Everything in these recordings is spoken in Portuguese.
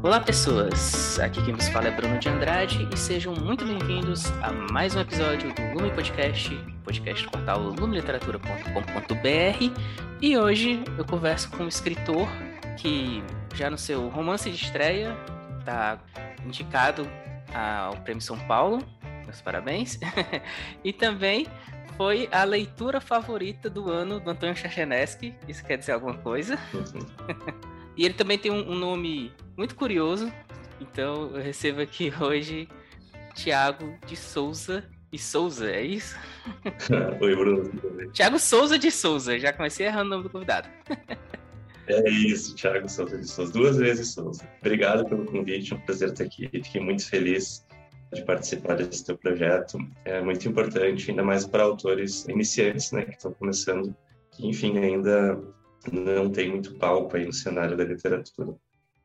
Olá pessoas, aqui quem vos fala é Bruno de Andrade e sejam muito bem-vindos a mais um episódio do Lume Podcast, podcast do portal lumeliteratura.com.br. E hoje eu converso com um escritor que já no seu romance de estreia está indicado ao Prêmio São Paulo, meus parabéns, e também foi a leitura favorita do ano do Antônio Chachenevsky, isso quer dizer alguma coisa? E ele também tem um nome muito curioso, então eu recebo aqui hoje Thiago de Souza e Souza, é isso? Oi, Bruno. Thiago Souza de Souza, já comecei errando o nome do convidado. É isso, Thiago Souza de Souza, 2 vezes Souza. Obrigado pelo convite, é um prazer estar aqui. Fiquei muito feliz de participar desse teu projeto. É muito importante, ainda mais para autores iniciantes, né, que estão começando, que, enfim, ainda não tem muito palco aí no cenário da literatura.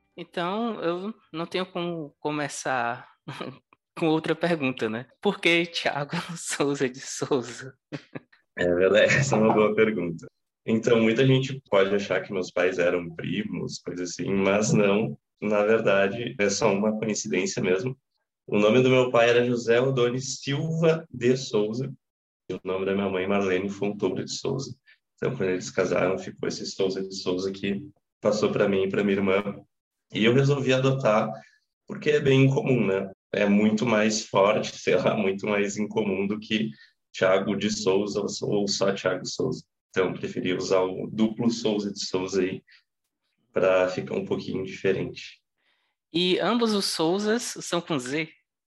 Então, eu não tenho como começar com outra pergunta, né? Por que Thiago Souza de Souza? É verdade, essa é uma boa pergunta. Então, muita gente pode achar que meus pais eram primos, coisa assim, mas não. Na verdade, é só uma coincidência mesmo. O nome do meu pai era José Odoni Silva de Souza, e o nome da minha mãe, Marlene Fontoura de Souza. Então, quando eles casaram, ficou esse Souza de Souza que passou para mim e para minha irmã. E eu resolvi adotar porque é bem incomum, né? É muito mais forte, sei lá, muito mais incomum do que Thiago de Souza ou só Thiago Souza. Então, preferi usar o duplo Souza de Souza aí para ficar um pouquinho diferente. E ambos os Souzas são com Z?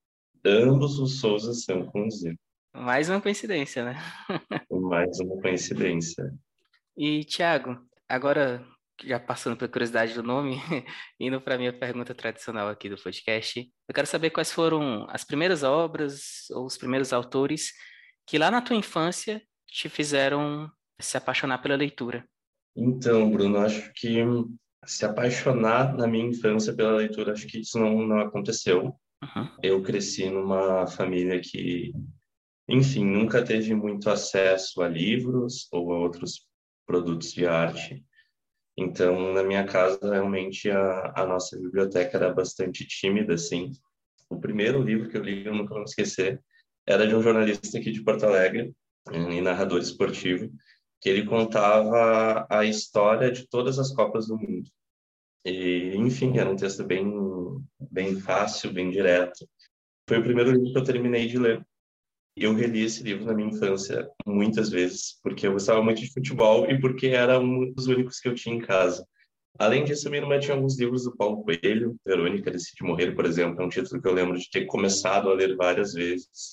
Ambos os Souzas são com Z. Mais uma coincidência, né? Mais uma coincidência. E, Thiago, agora já passando pela curiosidade do nome, indo para a minha pergunta tradicional aqui do podcast, eu quero saber quais foram as primeiras obras ou os primeiros autores que lá na tua infância te fizeram se apaixonar pela leitura. Então, Bruno, acho que se apaixonar na minha infância pela leitura, acho que isso não aconteceu. Uhum. Eu cresci numa família que, enfim, nunca teve muito acesso a livros ou a outros produtos de arte. Então, na minha casa, realmente, a nossa biblioteca era bastante tímida, assim. O primeiro livro que eu li, eu nunca vou esquecer, era de um jornalista aqui de Porto Alegre, e narrador esportivo, que ele contava a história de todas as Copas do Mundo. E, enfim, era um texto bem fácil, bem direto. Foi o primeiro livro que eu terminei de ler. Eu reli esse livro na minha infância muitas vezes, porque eu gostava muito de futebol e porque era um dos únicos que eu tinha em casa. Além disso, minha irmã tinha alguns livros do Paulo Coelho, Verônica Decide Morrer, por exemplo, é um título que eu lembro de ter começado a ler várias vezes.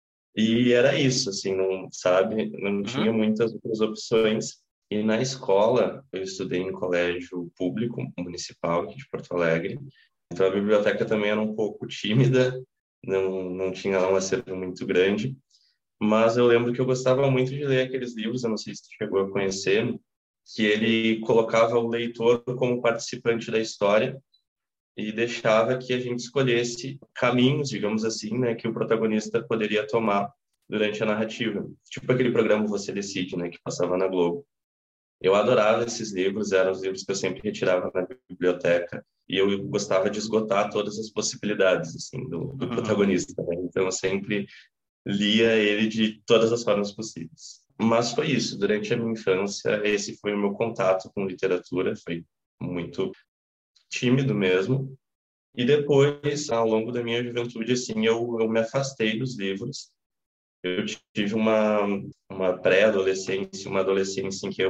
E era isso, assim, não, sabe, não tinha Uhum. muitas outras opções. E na escola, eu estudei em colégio público municipal aqui de Porto Alegre, então a biblioteca também era um pouco tímida, não tinha lá um acervo muito grande, mas eu lembro que eu gostava muito de ler aqueles livros, eu não sei se tu chegou a conhecer, que ele colocava o leitor como participante da história e deixava que a gente escolhesse caminhos, digamos assim, né, que o protagonista poderia tomar durante a narrativa. Tipo aquele programa Você Decide, né, que passava na Globo. Eu adorava esses livros, eram os livros que eu sempre retirava na biblioteca e eu gostava de esgotar todas as possibilidades, assim, do Uhum. protagonista, né? Então eu sempre lia ele de todas as formas possíveis. Mas foi isso, durante a minha infância, esse foi o meu contato com literatura, foi muito tímido mesmo. E depois, ao longo da minha juventude, assim, eu me afastei dos livros. Eu tive uma pré-adolescência, uma adolescência em que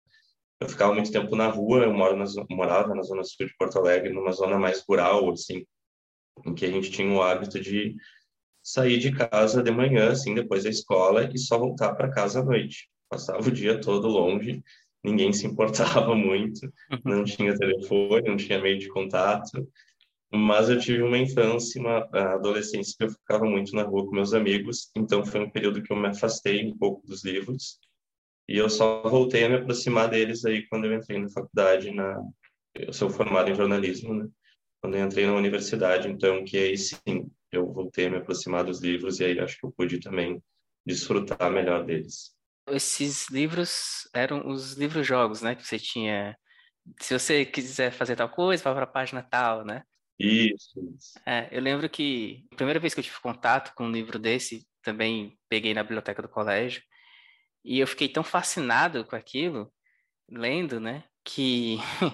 eu ficava muito tempo na rua, morava na zona sul de Porto Alegre, numa zona mais rural, assim, em que a gente tinha o hábito de sair de casa de manhã, assim, depois da escola, e só voltar para casa à noite. Passava o dia todo longe, ninguém se importava muito, não tinha telefone, não tinha meio de contato, mas eu tive uma infância, uma adolescência que eu ficava muito na rua com meus amigos, então foi um período que eu me afastei um pouco dos livros, e eu só voltei a me aproximar deles aí quando eu entrei na faculdade, eu sou formado em jornalismo, né? Quando eu entrei na universidade, então, que aí sim, eu voltei a me aproximar dos livros e aí acho que eu pude também desfrutar melhor deles. Esses livros eram os livros-jogos, né? Que você tinha. Se você quiser fazer tal coisa, vá para a página tal, né? Isso. Eu lembro que a primeira vez que eu tive contato com um livro desse, também peguei na biblioteca do colégio, e eu fiquei tão fascinado com aquilo, lendo, né, que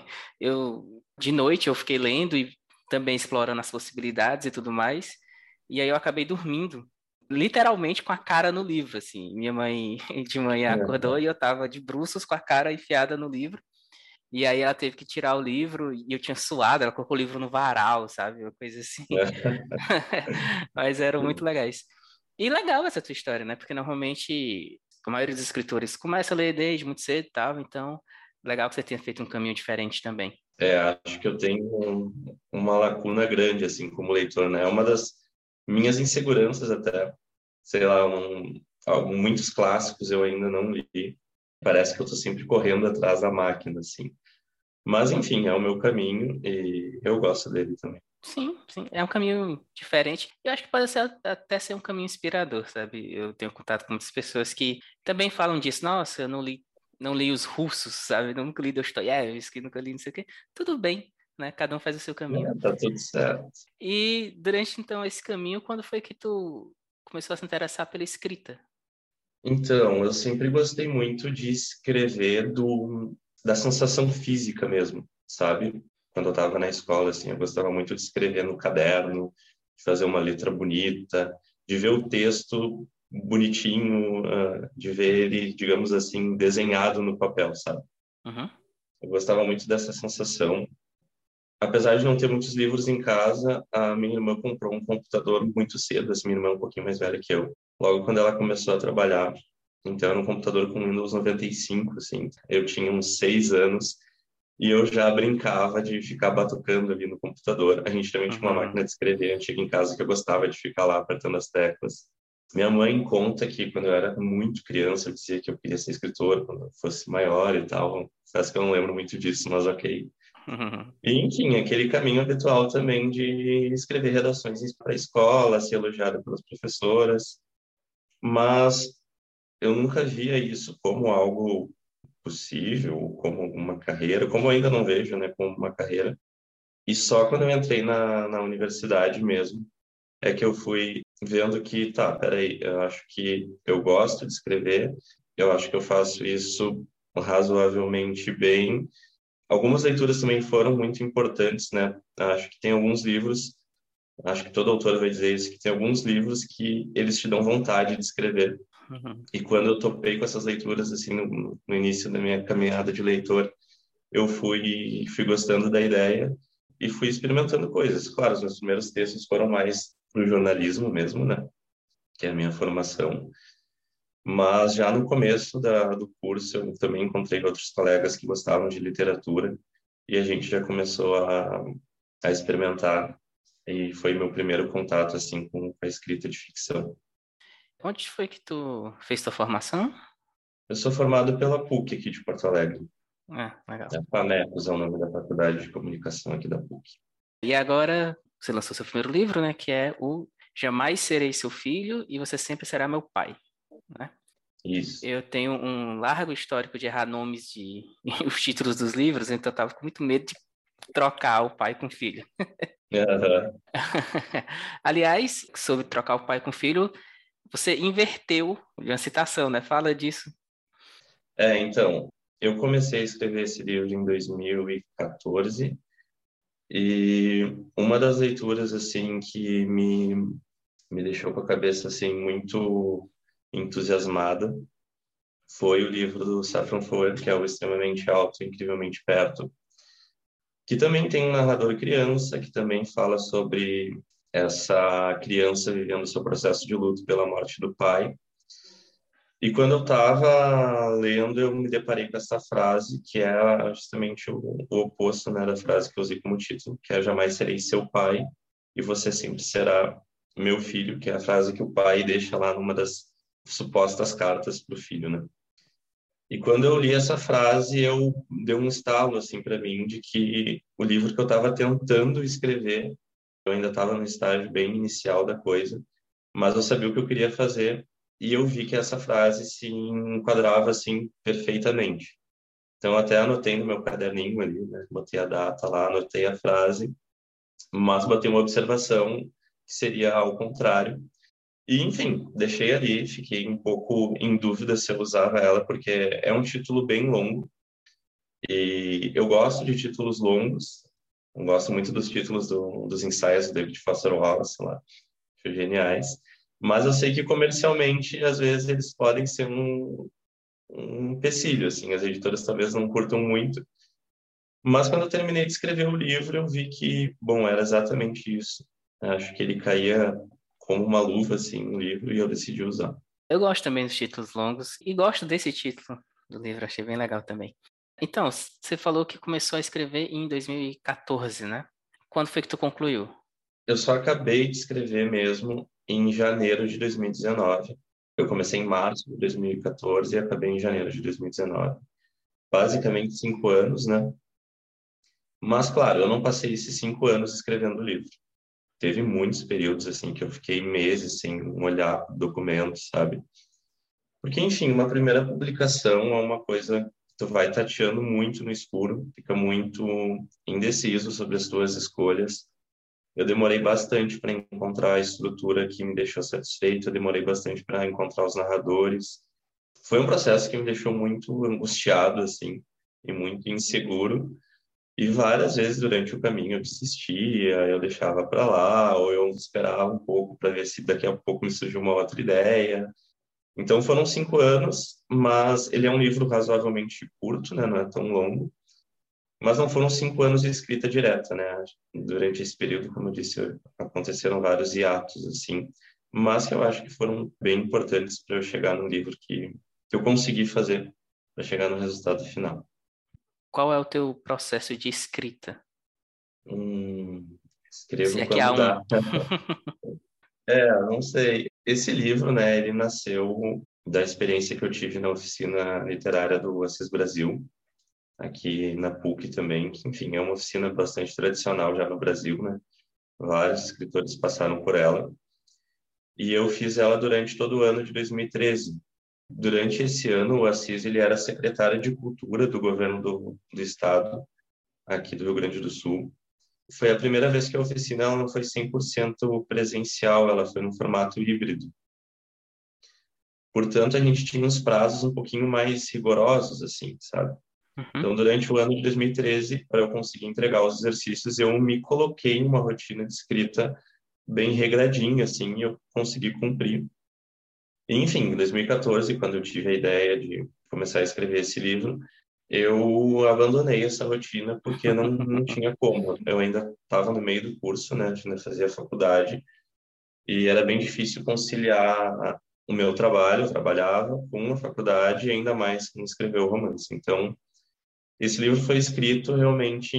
de noite eu fiquei lendo e também explorando as possibilidades e tudo mais, e aí eu acabei dormindo, literalmente com a cara no livro, assim. Minha mãe de manhã acordou e eu tava de bruços com a cara enfiada no livro, e aí ela teve que tirar o livro e eu tinha suado, ela colocou o livro no varal, sabe? Uma coisa assim. Mas eram muito legais. E legal essa tua história, né? Porque normalmente a maioria dos escritores começa a ler desde muito cedo e tal, então legal que você tenha feito um caminho diferente também. Acho que eu tenho uma lacuna grande, assim, como leitor, né? É uma das minhas inseguranças até. Sei lá, muitos clássicos eu ainda não li. Parece que eu estou sempre correndo atrás da máquina, assim. Mas, enfim, é o meu caminho e eu gosto dele também. Sim, sim, é um caminho diferente. Eu acho que pode ser, até ser um caminho inspirador, sabe? Eu tenho contato com muitas pessoas que também falam disso. Nossa, eu não li os russos, sabe? Nunca li Dostoiévski, nunca li não sei o quê. Tudo bem, né? Cada um faz o seu caminho. Tá tudo certo. E durante, então, esse caminho, quando foi que tu começou a se interessar pela escrita? Então, eu sempre gostei muito de escrever da sensação física mesmo, sabe? Quando eu estava na escola, assim, eu gostava muito de escrever no caderno, de fazer uma letra bonita, de ver o texto bonitinho, de ver ele, digamos assim, desenhado no papel, sabe? Uhum, Eu gostava muito dessa sensação. Apesar de não ter muitos livros em casa, a minha irmã comprou um computador muito cedo, assim, minha irmã é um pouquinho mais velha que eu. Logo quando ela começou a trabalhar, então era um computador com Windows 95, assim. Eu tinha uns 6 anos e eu já brincava de ficar batucando ali no computador. A gente também tinha uma uhum, máquina de escrever antiga em casa que eu gostava de ficar lá apertando as teclas. Minha mãe conta que quando eu era muito criança, eu dizia que eu queria ser escritor quando eu fosse maior e tal. Parece que eu não lembro muito disso, mas ok. uhum, E, enfim, aquele caminho habitual também de escrever redações para a escola, ser elogiado pelas professoras, mas eu nunca via isso como algo possível, como uma carreira, como eu ainda não vejo, né, como uma carreira. E só quando eu entrei na universidade mesmo, é que eu fui vendo que, tá, peraí, eu acho que eu gosto de escrever, eu acho que eu faço isso razoavelmente bem. Algumas leituras também foram muito importantes, né? Acho que tem alguns livros, acho que todo autor vai dizer isso, que tem alguns livros que eles te dão vontade de escrever. uhum. E quando eu topei com essas leituras, assim, no início da minha caminhada de leitor, eu fui gostando da ideia e fui experimentando coisas. Claro, os meus primeiros textos foram mais pro jornalismo mesmo, né? Que é a minha formação. Mas já no começo do curso, eu também encontrei outros colegas que gostavam de literatura e a gente já começou a experimentar. E foi meu primeiro contato, assim, com a escrita de ficção. Onde foi que tu fez tua formação? Eu sou formado pela PUC aqui de Porto Alegre. Legal. A FAMECOS é o nome da Faculdade de Comunicação aqui da PUC. E agora você lançou seu primeiro livro, né? Que é o Jamais Serei Seu Filho e Você Sempre Será Meu Pai, né? Isso. Eu tenho um largo histórico de errar nomes de os títulos dos livros, então eu tava com muito medo de trocar o pai com o filho. Aham. Aliás, sobre trocar o pai com o filho, você inverteu uma citação, né? Fala disso. Então, eu comecei a escrever esse livro em 2014 e uma das leituras, assim, que me deixou com a cabeça, assim, muito entusiasmada foi o livro do Saffron Foer, que é o Extremamente Alto, Incrivelmente Perto, que também tem um narrador criança, que também fala sobre essa criança vivendo seu processo de luto pela morte do pai. E quando eu estava lendo, eu me deparei com essa frase, que é justamente o oposto, né, da frase que eu usei como título, que é jamais serei seu pai e você sempre será meu filho, que é a frase que o pai deixa lá numa das supostas cartas para o filho, né? E quando eu li essa frase, eu deu um estalo assim para mim de que o livro que eu estava tentando escrever, eu ainda estava no estágio bem inicial da coisa, mas eu sabia o que eu queria fazer e eu vi que essa frase se enquadrava assim perfeitamente. Então até anotei no meu caderninho ali, né? Botei a data lá, anotei a frase mas botei uma observação que seria ao contrário. E, enfim, deixei ali, fiquei um pouco em dúvida se eu usava ela, porque é um título bem longo, e eu gosto de títulos longos, eu gosto muito dos títulos dos ensaios do David Foster Wallace lá, acho geniais, mas eu sei que comercialmente, às vezes, eles podem ser um empecilho, assim, as editoras talvez não curtam muito, mas quando eu terminei de escrever o livro, eu vi que, bom, era exatamente isso. Acho que ele caía como uma luva, assim, no livro, e eu decidi usar. Eu gosto também dos títulos longos e gosto desse título do livro, achei bem legal também. Então, você falou que começou a escrever em 2014, né? Quando foi que tu concluiu? Eu só acabei de escrever mesmo em janeiro de 2019. Eu comecei em março de 2014 e acabei em janeiro de 2019. Basicamente 5 anos, né? Mas, claro, eu não passei esses 5 anos escrevendo o livro. Teve muitos períodos, assim, que eu fiquei meses sem olhar documentos, sabe? Porque, enfim, uma primeira publicação é uma coisa que tu vai tateando muito no escuro, fica muito indeciso sobre as tuas escolhas. Eu demorei bastante para encontrar a estrutura que me deixou satisfeito, eu demorei bastante para encontrar os narradores. Foi um processo que me deixou muito angustiado, assim, e muito inseguro. E várias vezes durante o caminho eu desistia, eu deixava para lá, ou eu esperava um pouco para ver se daqui a pouco me surgiu uma outra ideia. Então foram 5 anos, mas ele é um livro razoavelmente curto, né? Não é tão longo. Mas não foram 5 anos de escrita direta, né? Durante esse período, como eu disse, aconteceram vários hiatos, assim, mas que eu acho que foram bem importantes para eu chegar no livro que eu consegui fazer para chegar no resultado final. Qual é o teu processo de escrita? Se Escrevo é que há quando um. dá. Não sei. Esse livro, né, ele nasceu da experiência que eu tive na oficina literária do Assis Brasil, aqui na PUC também, que, enfim, é uma oficina bastante tradicional já no Brasil, né? Vários escritores passaram por ela. E eu fiz ela durante todo o ano de 2013. Durante esse ano, o Assis ele era secretário de Cultura do governo do estado, aqui do Rio Grande do Sul. Foi a primeira vez que a oficina ela não foi 100% presencial, ela foi no formato híbrido. Portanto, a gente tinha uns prazos um pouquinho mais rigorosos, assim, sabe? Uhum. Então, durante o ano de 2013, para eu conseguir entregar os exercícios, eu me coloquei em uma rotina de escrita bem regradinha, assim, e eu consegui cumprir. E, enfim, em 2014, quando eu tive a ideia de começar a escrever esse livro, eu abandonei essa rotina porque não tinha como. Eu ainda estava no meio do curso, né? Ainda fazia faculdade e era bem difícil conciliar o meu trabalho, eu trabalhava com a faculdade e ainda mais com escrever o romance. Então, esse livro foi escrito realmente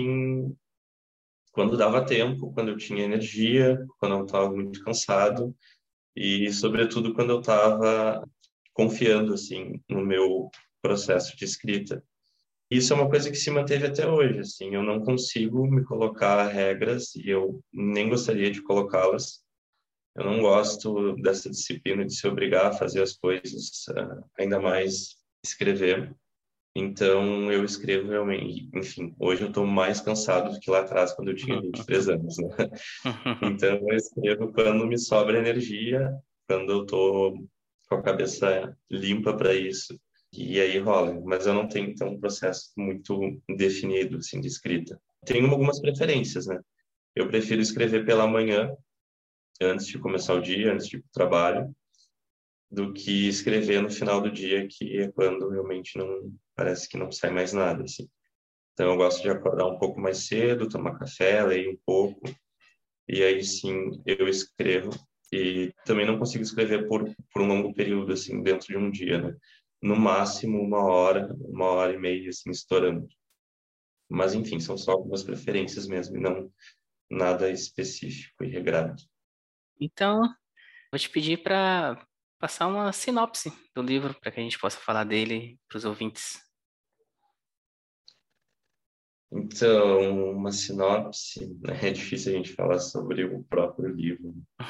quando dava tempo, quando eu tinha energia, quando eu estava muito cansado e, sobretudo, quando eu estava confiando assim no meu processo de escrita. Isso é uma coisa que se manteve até hoje, assim, eu não consigo me colocar regras e eu nem gostaria de colocá-las. Eu não gosto dessa disciplina de se obrigar a fazer as coisas, ainda mais escrever. Então, eu escrevo realmente, enfim, hoje eu estou mais cansado do que lá atrás, quando eu tinha 23 anos, né? Então, eu escrevo quando me sobra energia, quando eu estou com a cabeça limpa para isso. E aí rola, mas eu não tenho, então, um processo muito definido, assim, de escrita. Tenho algumas preferências, né? Eu prefiro escrever pela manhã, antes de começar o dia, antes de ir para o trabalho, do que escrever no final do dia, que é quando realmente não parece que não sai mais nada, assim. Então eu gosto de acordar um pouco mais cedo, tomar café, ler um pouco, e aí sim eu escrevo. E também não consigo escrever por um longo período, assim, dentro de um dia, né? No máximo 1 hora e meia, assim, estourando. Mas enfim, são só algumas preferências mesmo, e não nada específico e regrado. Então, vou te pedir para passar uma sinopse do livro, para que a gente possa falar dele para os ouvintes. Então, uma sinopse, né? É difícil a gente falar sobre o próprio livro,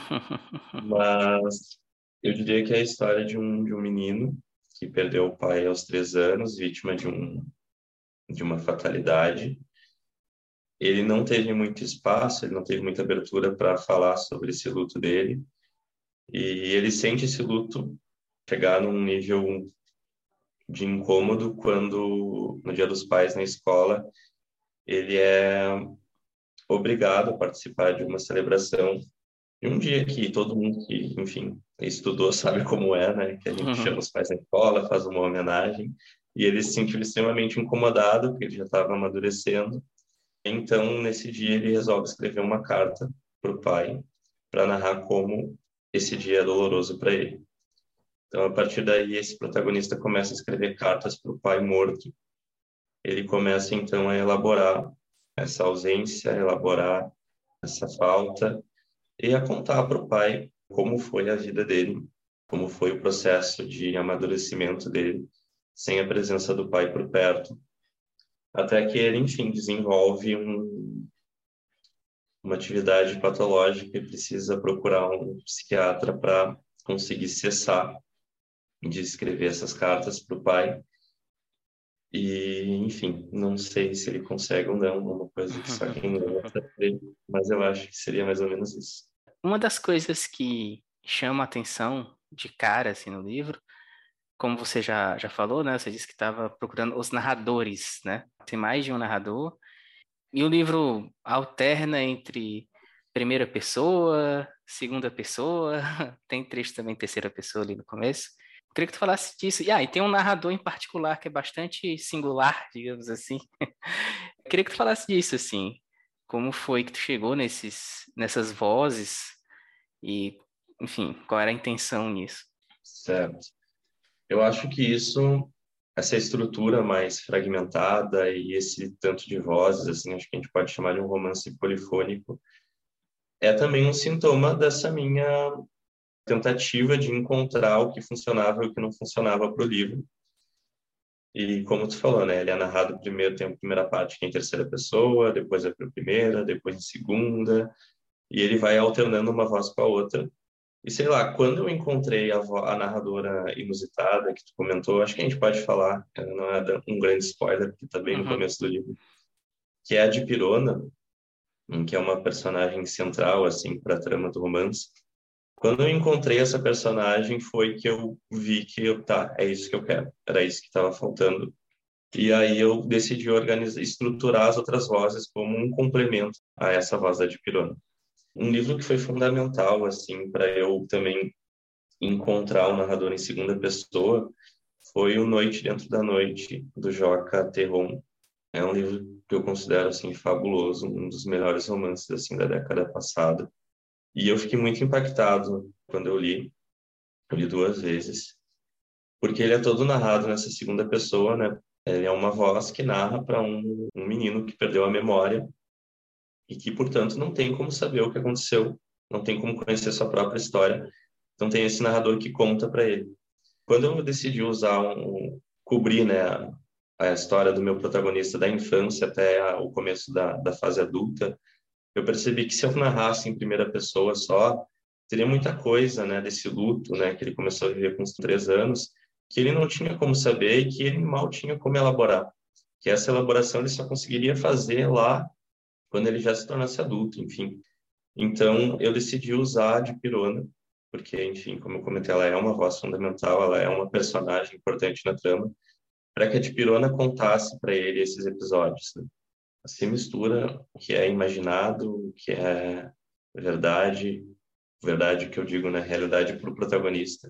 mas eu diria que é a história de um menino que perdeu o pai aos 3 anos, vítima de uma fatalidade, ele não teve muito espaço, ele não teve muita abertura para falar sobre esse luto dele, e ele sente esse luto chegar num nível de incômodo quando, no Dia dos Pais na escola, ele é obrigado a participar de uma celebração de um dia que todo mundo que, enfim, estudou sabe como é, né? Que a gente chama os pais na escola, faz uma homenagem, e ele se sentiu extremamente incomodado, porque ele já estava amadurecendo. Então, nesse dia, ele resolve escrever uma carta para o pai, para narrar como esse dia é doloroso para ele. Então, a partir daí, esse protagonista começa a escrever cartas para o pai morto. Ele começa, então, a elaborar essa ausência, a elaborar essa falta e a contar para o pai como foi a vida dele, como foi o processo de amadurecimento dele, sem a presença do pai por perto. Até que ele, enfim, desenvolve uma atividade patológica e precisa procurar um psiquiatra para conseguir cessar de escrever essas cartas para o pai. E, enfim, não sei se ele consegue ou não, uma coisa que só quem lê vai saber, mas eu acho que seria mais ou menos isso. Uma das coisas que chama a atenção de cara assim, no livro, como você já falou, né? Você disse que estava procurando os narradores, né? Tem mais de um narrador. E o livro alterna entre primeira pessoa, segunda pessoa, tem trecho também em terceira pessoa ali no começo. Queria que tu falasse disso. E tem um narrador em particular que é bastante singular, digamos assim. Queria que tu falasse disso, assim. Como foi que tu chegou nessas vozes e, enfim, qual era a intenção nisso? Certo. Eu acho que isso, essa estrutura mais fragmentada e esse tanto de vozes, assim, acho que a gente pode chamar de um romance polifônico, é também um sintoma dessa minha tentativa de encontrar o que funcionava e o que não funcionava para o livro. E como tu falou, né, ele é narrado primeiro, tem a primeira parte que é em terceira pessoa, depois é para a primeira, depois em segunda, e ele vai alternando uma voz com a outra. E sei lá, quando eu encontrei a narradora inusitada que tu comentou, acho que a gente pode falar, não é um grande spoiler, porque está bem no Uhum, começo do livro, que é a de Pirona, que é uma personagem central, assim, para a trama do romance. Quando eu encontrei essa personagem, foi que eu vi que, tá, é isso que eu quero, era isso que estava faltando. E aí eu decidi organizar, estruturar as outras vozes como um complemento a essa voz da de Pirona. Um livro que foi fundamental, assim, para eu também encontrar o narrador em segunda pessoa foi o Noite Dentro da Noite, do Joca Terron. É um livro que eu considero, assim, fabuloso, um dos melhores romances, assim, da década passada. E eu fiquei muito impactado quando eu li. Eu li duas vezes. Porque ele é todo narrado nessa segunda pessoa, né? Ele é uma voz que narra para um menino que perdeu a memória e que, portanto, não tem como saber o que aconteceu, não tem como conhecer sua própria história. Então tem esse narrador que conta para ele. Quando eu decidi usar cobrir, né, a história do meu protagonista da infância até o começo da fase adulta, eu percebi que se eu narrasse em primeira pessoa só, teria muita coisa, né, desse luto, né, que ele começou a viver com uns 3 anos, que ele não tinha como saber e que ele mal tinha como elaborar. Que essa elaboração ele só conseguiria fazer lá quando ele já se tornasse adulto, enfim. Então, eu decidi usar a de Pirona, porque, enfim, como eu comentei, ela é uma voz fundamental, ela é uma personagem importante na trama, para que a de Pirona contasse para ele esses episódios, né? Se mistura o que é imaginado, o que é verdade, verdade que eu digo, na realidade, para o protagonista.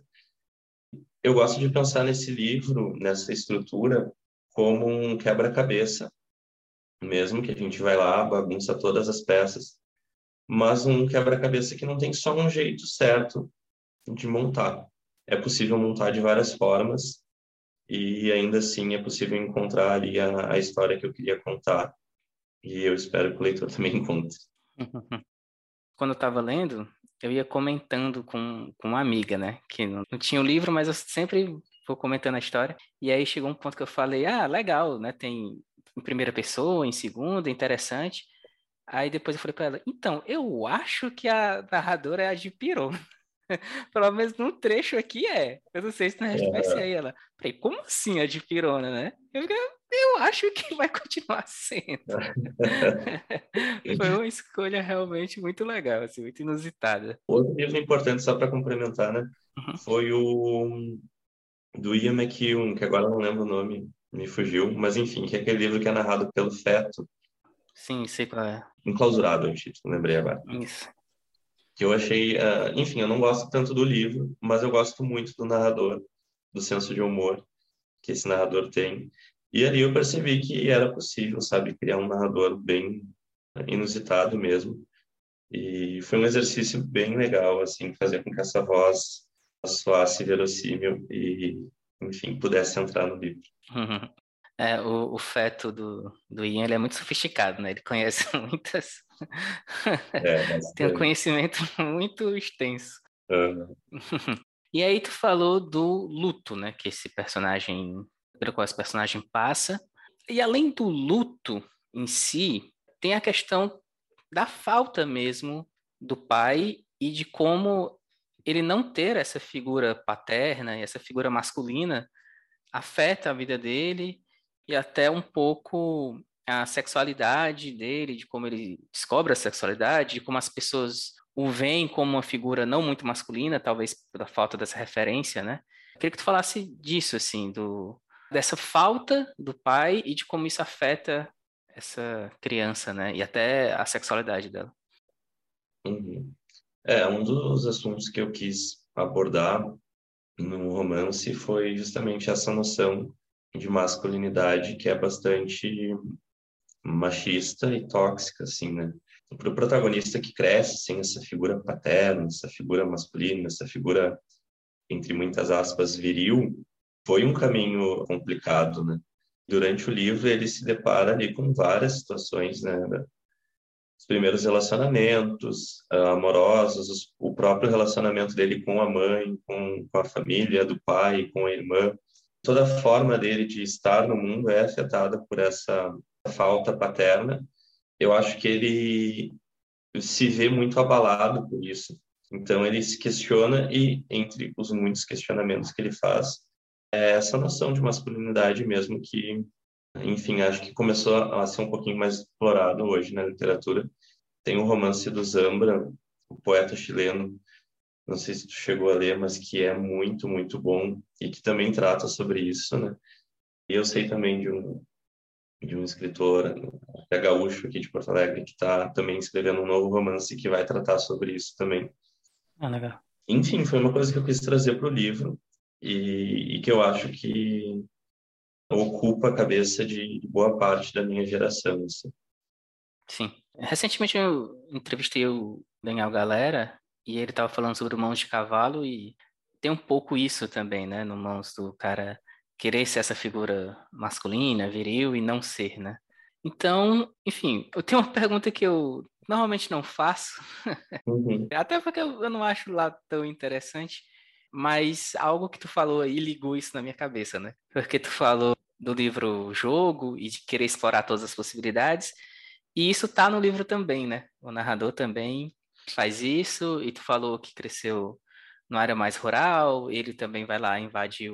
Eu gosto de pensar nesse livro, nessa estrutura, como um quebra-cabeça, mesmo que a gente vai lá, bagunça todas as peças, mas um quebra-cabeça que não tem só um jeito certo de montar. É possível montar de várias formas e ainda assim é possível encontrar ali a história que eu queria contar. E eu espero que o leitor também encontre. Quando eu estava lendo, eu ia comentando com uma amiga, né? Que não tinha o livro, mas eu sempre vou comentando a história. E aí chegou um ponto que eu falei, legal, né? Tem em primeira pessoa, em segunda, interessante. Aí depois eu falei para ela, então, eu acho que a narradora é a de Pirou. Pelo menos num trecho aqui é. Eu não sei se na resto vai ser É, aí ela. Peraí, como assim a dipirona, né? Eu acho que vai continuar sendo. Foi uma escolha realmente muito legal, assim, muito inusitada. outro livro importante, só para complementar, né? Uhum. Foi o do Ian McEwan, que agora eu não lembro o nome, me fugiu, mas enfim, que é aquele livro que é narrado pelo feto, Sim, sei qual é. Enclausurado é o título, lembrei agora. Isso. Que eu achei, enfim, eu não gosto tanto do livro, mas eu gosto muito do narrador, do senso de humor que esse narrador tem. E ali eu percebi que era possível, sabe, criar um narrador bem inusitado mesmo. E foi um exercício bem legal, assim, fazer com que essa voz soasse verossímil e, enfim, pudesse entrar no livro. Uhum. É, o feto do Ian, ele é muito sofisticado, né? Ele conhece muitas... É, Tem um bastante. conhecimento muito extenso. Ah, E aí tu falou do luto, né? Que esse personagem, pelo qual esse personagem passa. E além do luto em si, tem a questão da falta mesmo do pai e de como ele não ter essa figura paterna e essa figura masculina afeta a vida dele e até um pouco a sexualidade dele, de como ele descobre a sexualidade, de como as pessoas o veem como uma figura não muito masculina, talvez pela falta dessa referência, né? Eu queria que tu falasse disso, assim, dessa falta do pai e de como isso afeta essa criança, né? E até a sexualidade dela. uhum. É, um dos assuntos que eu quis abordar no romance foi justamente essa noção de masculinidade que é bastante machista e tóxica, assim, né? Para o protagonista que cresce sem essa figura paterna, essa figura masculina, essa figura, entre muitas aspas, viril, foi um caminho complicado, né? Durante o livro, ele se depara ali com várias situações, né? Os primeiros relacionamentos amorosos, o próprio relacionamento dele com a mãe, com a família do pai, com a irmã. Toda a forma dele de estar no mundo é afetada por essa falta paterna. Eu acho que ele se vê muito abalado por isso. Então ele se questiona e, entre os muitos questionamentos que ele faz, é essa noção de masculinidade mesmo que, enfim, acho que começou a ser um pouquinho mais explorado hoje na literatura. Tem um romance do Zambra, o poeta chileno, não sei se tu chegou a ler, mas que é muito, muito bom e que também trata sobre isso, né? E eu sei também de um escritor gaúcho aqui de Porto Alegre que está também escrevendo um novo romance que vai tratar sobre isso também. Ah, legal. Enfim, foi uma coisa que eu quis trazer para o livro e que eu acho que ocupa a cabeça de boa parte da minha geração, assim. Sim. Recentemente eu entrevistei o Daniel Galera e ele estava falando sobre o Mãos de Cavalo e tem um pouco isso também, né? No Mãos do cara querer ser essa figura masculina, viril e não ser, né? Então, enfim, eu tenho uma pergunta que eu normalmente não faço, Uhum, até porque eu não acho lá tão interessante, mas algo que tu falou aí ligou isso na minha cabeça, né? Porque tu falou do livro Jogo e de querer explorar todas as possibilidades. E isso tá no livro também, né? O narrador também faz isso, e tu falou que cresceu numa área mais rural, ele também vai lá invadir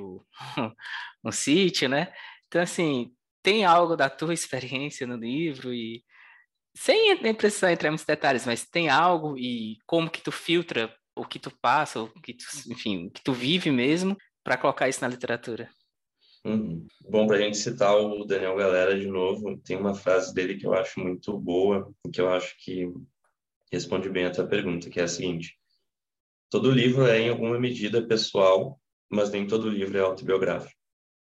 um sítio, né? Então, assim, tem algo da tua experiência no livro e sem nem precisar entrar em muitos detalhes, mas tem algo e como que tu filtra o que tu passa, o que tu, enfim, o que tu vive mesmo para colocar isso na literatura. uhum. Bom, para a gente citar o Daniel Galera de novo, tem uma frase dele que eu acho muito boa, e que eu acho que responde bem a tua pergunta, que é a seguinte: todo livro é, em alguma medida, pessoal, mas nem todo livro é autobiográfico.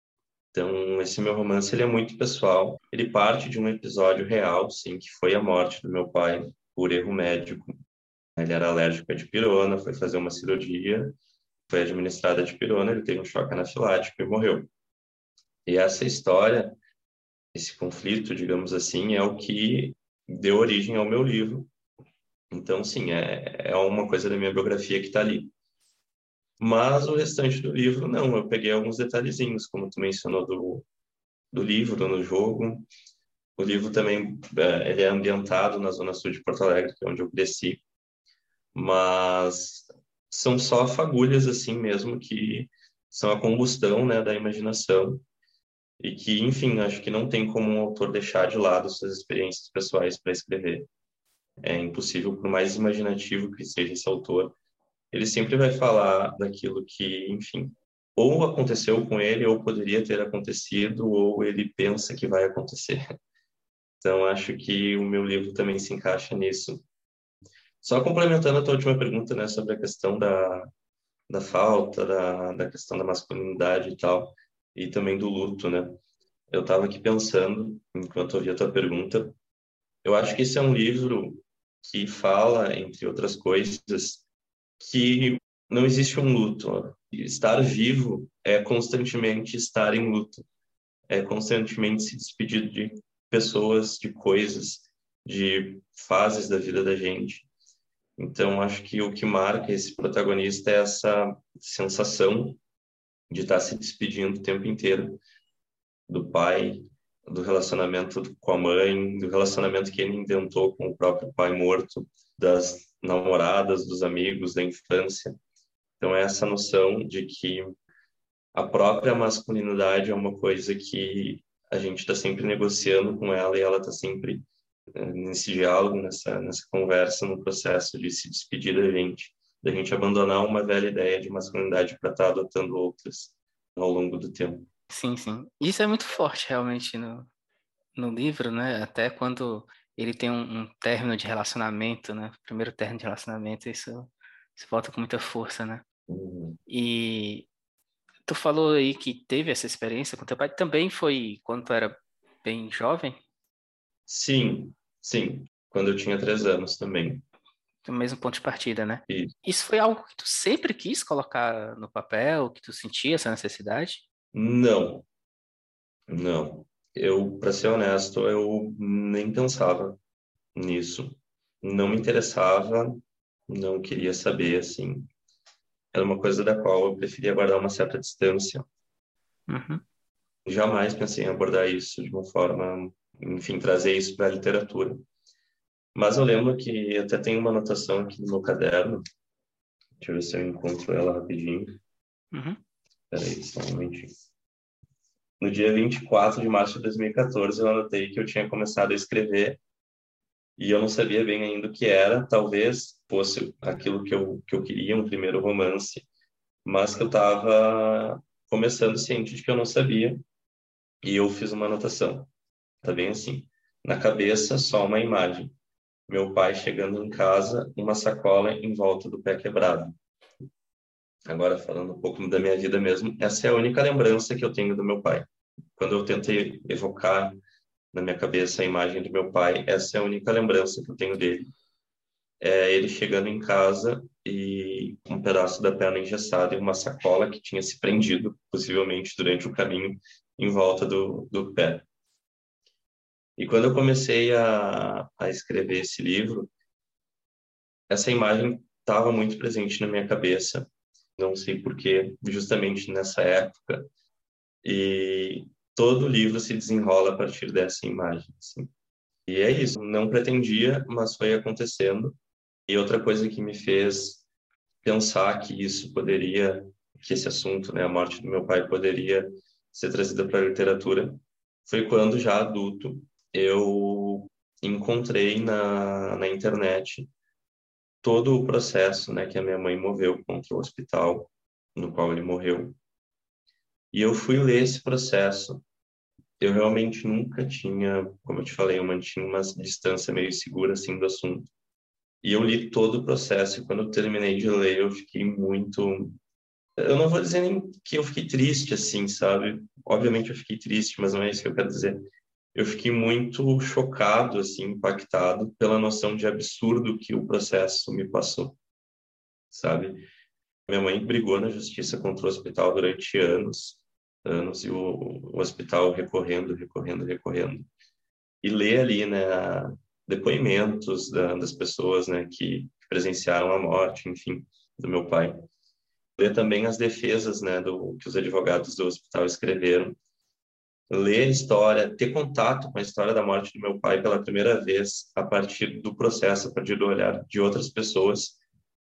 Então, esse meu romance, ele é muito pessoal. Ele parte de um episódio real, sim, que foi a morte do meu pai por erro médico. Ele era alérgico à dipirona, foi fazer uma cirurgia, foi administrada a dipirona, ele teve um choque anafilático e morreu. E essa história, esse conflito, digamos assim, é o que deu origem ao meu livro. Então, sim, é uma coisa da minha biografia que está ali. Mas o restante do livro, não. Eu peguei alguns detalhezinhos, como tu mencionou do livro, no jogo. O livro também, ele é ambientado na zona sul de Porto Alegre, que é onde eu cresci. Mas são só fagulhas assim mesmo, que são a combustão, né, da imaginação, e que, enfim, acho que não tem como um autor deixar de lado suas experiências pessoais para escrever. É impossível, por mais imaginativo que seja esse autor, ele sempre vai falar daquilo que, enfim, ou aconteceu com ele, ou poderia ter acontecido, ou ele pensa que vai acontecer. Então, acho que o meu livro também se encaixa nisso. Só complementando a tua última pergunta, né, sobre a questão da falta, da questão da masculinidade e tal, e também do luto, né? Eu estava aqui pensando, enquanto ouvia a tua pergunta, eu acho que esse é um livro que fala, entre outras coisas, que não existe um luto. Estar vivo é constantemente estar em luto, é constantemente se despedir de pessoas, de coisas, de fases da vida da gente. Então, acho que o que marca esse protagonista é essa sensação de estar se despedindo o tempo inteiro do pai, do relacionamento com a mãe, do relacionamento que ele inventou com o próprio pai morto, das namoradas, dos amigos da infância. Então, é essa noção de que a própria masculinidade é uma coisa que a gente está sempre negociando com ela e ela está sempre nesse diálogo, nessa conversa, no processo de se despedir da gente abandonar uma velha ideia de masculinidade para estar adotando outras ao longo do tempo. Sim, sim. Isso é muito forte realmente no livro, né? Até quando ele tem um término de relacionamento, né? Primeiro término de relacionamento, isso volta com muita força, né? Uhum. E tu falou aí que teve essa experiência com teu pai, também foi quando tu era bem jovem, Sim, sim. Quando eu tinha 3 anos também. do mesmo ponto de partida, né? E Isso foi algo que tu sempre quis colocar no papel, que tu sentia essa necessidade? não, não. Eu, para ser honesto, eu nem pensava nisso. Não me interessava, não queria saber, assim. Era uma coisa da qual eu preferia guardar uma certa distância. Uhum, Jamais pensei em abordar isso de uma forma, enfim, trazer isso para a literatura. Mas eu lembro que até tem uma anotação aqui no meu caderno. Deixa eu ver se eu encontro ela rapidinho. uhum. Peraí, só um momentinho. No dia 24 de março de 2014, eu anotei que eu tinha começado a escrever e eu não sabia bem ainda o que era. Talvez fosse aquilo que eu queria, um primeiro romance, mas que eu estava começando ciente de que eu não sabia. E eu fiz uma anotação. Tá bem assim. Na cabeça, só uma imagem. Meu pai chegando em casa, uma sacola em volta do pé quebrado. Agora, falando um pouco da minha vida mesmo, essa é a única lembrança que eu tenho do meu pai. Quando eu tentei evocar na minha cabeça a imagem do meu pai, essa é a única lembrança que eu tenho dele. É ele chegando em casa e um pedaço da perna engessada e uma sacola que tinha se prendido, possivelmente durante o caminho, em volta do pé. E quando eu comecei a escrever esse livro, essa imagem estava muito presente na minha cabeça, não sei por quê, justamente nessa época, e todo o livro se desenrola a partir dessa imagem, assim. E é isso, não pretendia, mas foi acontecendo. E outra coisa que me fez pensar que isso poderia, que esse assunto, né, a morte do meu pai, poderia ser trazida para a literatura, foi quando, já adulto, eu encontrei na internet todo o processo, né, que a minha mãe moveu contra o hospital no qual ele morreu. E eu fui ler esse processo. Eu realmente nunca tinha, como eu te falei, eu mantinha uma distância meio segura assim do assunto. E eu li todo o processo e quando eu terminei de ler, eu fiquei muito. Eu não vou dizer nem que eu fiquei triste assim, sabe? Obviamente eu fiquei triste, mas não é isso que eu quero dizer. Eu fiquei muito chocado, assim, impactado pela noção de absurdo que o processo me passou, sabe? Minha mãe brigou na justiça contra o hospital durante anos, anos, e o hospital recorrendo, recorrendo, recorrendo. E ler ali, né, depoimentos das pessoas, né, que presenciaram a morte, enfim, do meu pai. Ler também as defesas, né, que os advogados do hospital escreveram. Ler a história, ter contato com a história da morte do meu pai pela primeira vez, a partir do processo, a partir do olhar de outras pessoas,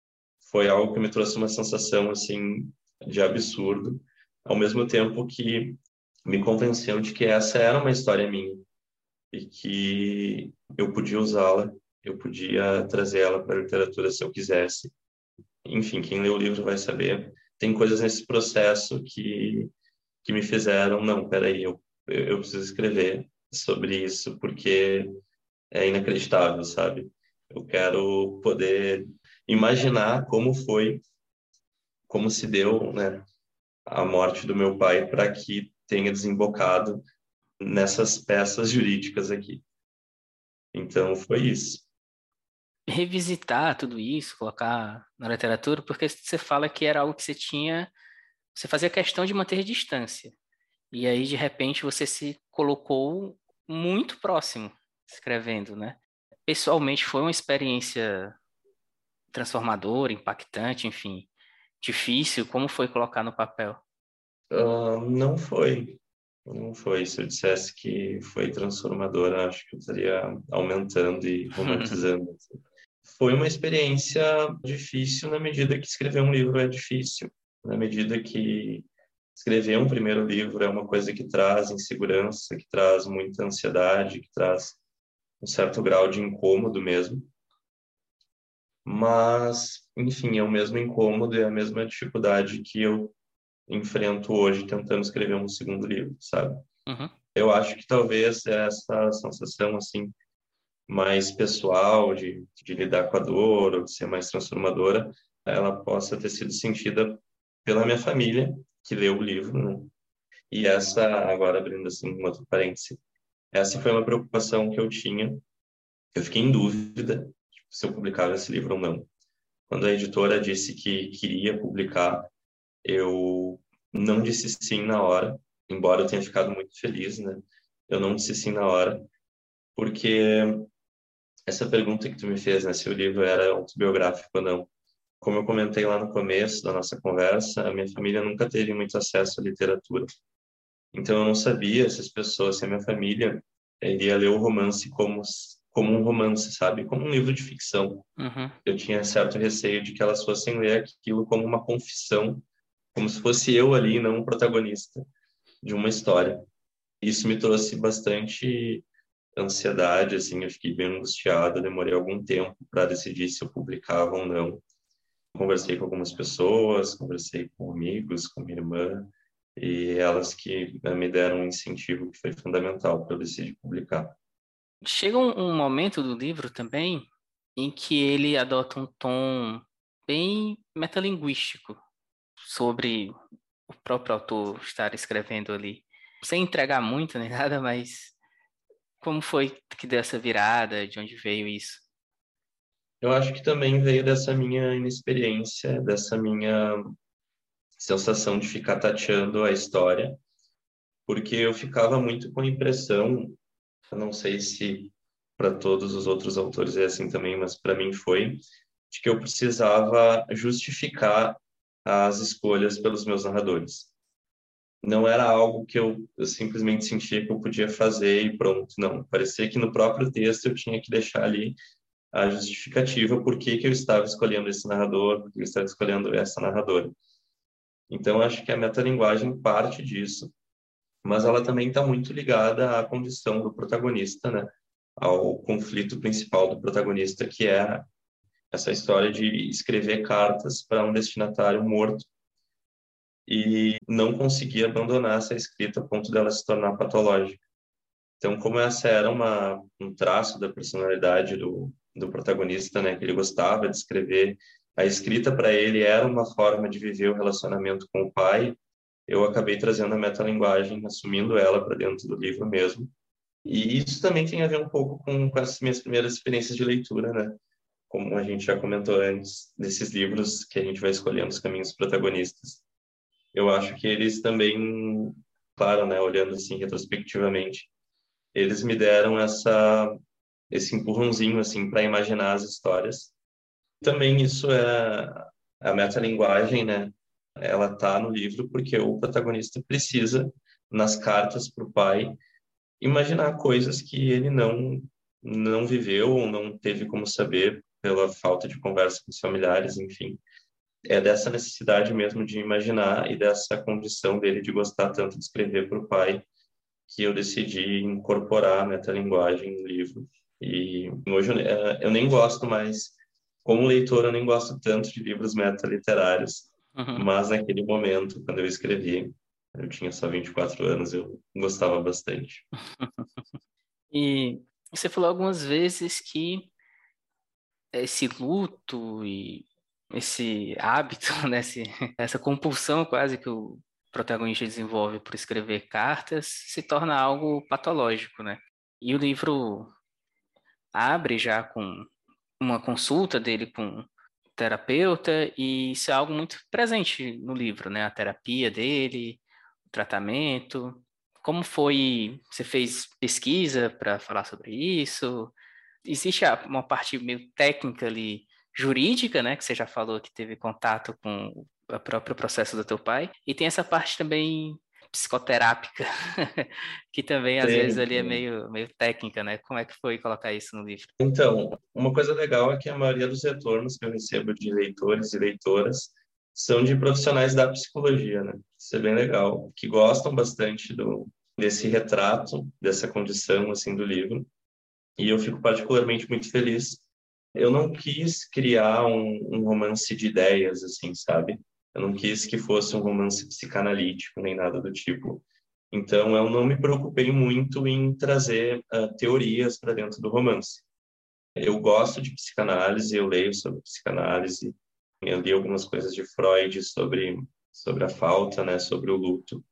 foi algo que me trouxe uma sensação assim de absurdo, ao mesmo tempo que me convenceu de que essa era uma história minha e que eu podia usá-la, eu podia trazer ela para a literatura se eu quisesse. Enfim, quem lê o livro vai saber. Tem coisas nesse processo que me fizeram, não, peraí, eu preciso escrever sobre isso porque é inacreditável, sabe? Eu quero poder imaginar como foi, como se deu, né, a morte do meu pai para que tenha desembocado nessas peças jurídicas aqui. Então, foi isso. Revisitar tudo isso, colocar na literatura, porque você fala que era algo que você fazia questão de manter distância. E aí, de repente, você se colocou muito próximo, escrevendo, né? Pessoalmente, foi uma experiência transformadora, impactante, enfim, difícil. Como foi colocar no papel? Não foi. Não foi. Se eu dissesse que foi transformadora, acho que eu estaria aumentando e romantizando. Foi uma experiência difícil na medida que escrever um livro é difícil, na medida que escrever um primeiro livro é uma coisa que traz insegurança, que traz muita ansiedade, que traz um certo grau de incômodo mesmo. Mas, enfim, é o mesmo incômodo e a mesma dificuldade que eu enfrento hoje tentando escrever um segundo livro, sabe? Uhum. Eu acho que talvez essa sensação, assim, mais pessoal de lidar com a dor ou de ser mais transformadora, ela possa ter sido sentida pela minha família, que leu o livro, né? E essa, agora abrindo assim um outro parêntese, essa foi uma preocupação que eu tinha. Eu fiquei em dúvida se eu publicava esse livro ou não. Quando a editora disse que queria publicar, eu não disse sim na hora, embora eu tenha ficado muito feliz, né? Eu não disse sim na hora, porque essa pergunta que tu me fez, né, se o livro era autobiográfico ou não. Como eu comentei lá no começo da nossa conversa, a minha família nunca teve muito acesso à literatura. Então eu não sabia se as pessoas, se a minha família iria ler o romance como um romance, sabe? Como um livro de ficção. Uhum. Eu tinha certo receio de que elas fossem ler aquilo como uma confissão, como se fosse eu ali, não um protagonista de uma história. Isso me trouxe bastante ansiedade, assim, eu fiquei bem angustiado, demorei algum tempo para decidir se eu publicava ou não. Conversei com algumas pessoas, conversei com amigos, com minha irmã, e elas que me deram um incentivo que foi fundamental para eu decidir publicar. Chega um momento do livro também em que ele adota um tom bem metalinguístico sobre o próprio autor estar escrevendo ali. Sem entregar muito nem nada, mas como foi que deu essa virada? De onde veio isso? Eu acho que também veio dessa minha inexperiência, dessa minha sensação de ficar tateando a história, porque eu ficava muito com a impressão, eu não sei se para todos os outros autores é assim também, mas para mim foi, de que eu precisava justificar as escolhas pelos meus narradores. Não era algo que eu simplesmente sentia que eu podia fazer e pronto, não. Parecia que no próprio texto eu tinha que deixar ali a justificativa por que que eu estava escolhendo esse narrador, por que eu estava escolhendo essa narradora. Então, acho que a metalinguagem parte disso, mas ela também está muito ligada à condição do protagonista, né? Ao conflito principal do protagonista, que é essa história de escrever cartas para um destinatário morto e não conseguir abandonar essa escrita a ponto dela se tornar patológica. Então, como essa era um traço da personalidade do protagonista, né, que ele gostava de escrever, a escrita para ele era uma forma de viver o relacionamento com o pai, eu acabei trazendo a metalinguagem, assumindo ela para dentro do livro mesmo. E isso também tem a ver um pouco com essas minhas primeiras experiências de leitura, né? Como a gente já comentou antes, desses livros que a gente vai escolhendo os caminhos protagonistas. Eu acho que eles também, claro, né, olhando assim retrospectivamente, eles me deram esse empurrãozinho assim para imaginar as histórias. Também isso é a metalinguagem, né? Ela tá no livro porque o protagonista precisa nas cartas para o pai imaginar coisas que ele não viveu ou não teve como saber pela falta de conversa com os familiares, enfim. é dessa necessidade mesmo de imaginar e dessa condição dele de gostar tanto de escrever para o pai que eu decidi incorporar a metalinguagem no livro. E hoje eu nem gosto mais, como leitor, eu nem gosto tanto de livros metaliterários, Uhum. mas naquele momento, quando eu escrevi, eu tinha só 24 anos, eu gostava bastante. E você falou algumas vezes que esse luto e esse hábito, né, essa compulsão quase que o protagonista desenvolve por escrever cartas se torna algo patológico, né? E o livro abre já com uma consulta dele com o terapeuta e isso é algo muito presente no livro, né? A terapia dele, o tratamento. Como foi? Você fez pesquisa para falar sobre isso? Existe uma parte meio técnica ali, jurídica, né, que você já falou que teve contato com o próprio processo do teu pai, e tem essa parte também psicoterápica, que também às vezes Tem. ali é meio técnica, né? Como é que foi colocar isso no livro? Então, uma coisa legal é que a maioria dos retornos que eu recebo de leitores e leitoras são de profissionais da psicologia, né? Isso é bem legal, que gostam bastante desse retrato, dessa condição, assim, do livro. E eu fico particularmente muito feliz. Eu não quis criar um romance de ideias, assim, sabe? Eu não quis que fosse um romance psicanalítico, nem nada do tipo. Então, eu não me preocupei muito em trazer teorias para dentro do romance. Eu gosto de psicanálise, eu leio sobre psicanálise, eu li algumas coisas de Freud sobre a falta, né, sobre o luto,